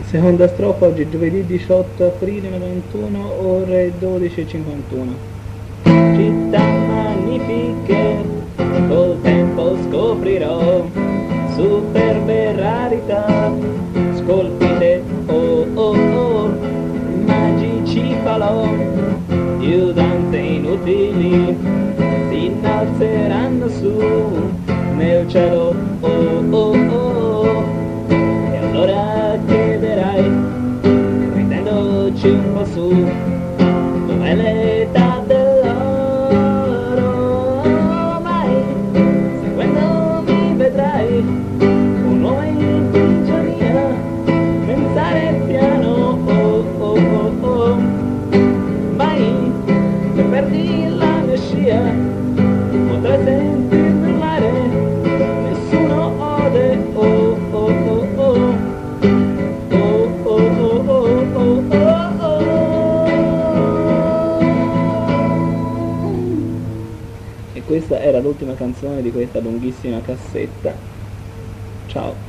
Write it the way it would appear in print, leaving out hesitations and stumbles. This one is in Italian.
Seconda strofa, oggi è giovedì 18 aprile 91, ore 12:51. Città magnifiche, col tempo scoprirò, superbe rarità, scolpite, oh oh oh, magici falò, aiutanze inutili, si innalzeranno su, nel cielo, oh oh oh, e allora chiederai, ridendoci un po' su, dov'è l'età dell'oro, mai, seguendomi vedrai, un uomo in prigionia, pensare piano, oh oh oh oh, mai, se perdi la mia scia, potrai sentirmi urlare, nessuno ode, oh oh oh oh, oh oh oh oh oh oh oh. E questa era l'ultima canzone di questa lunghissima cassetta. Ciao.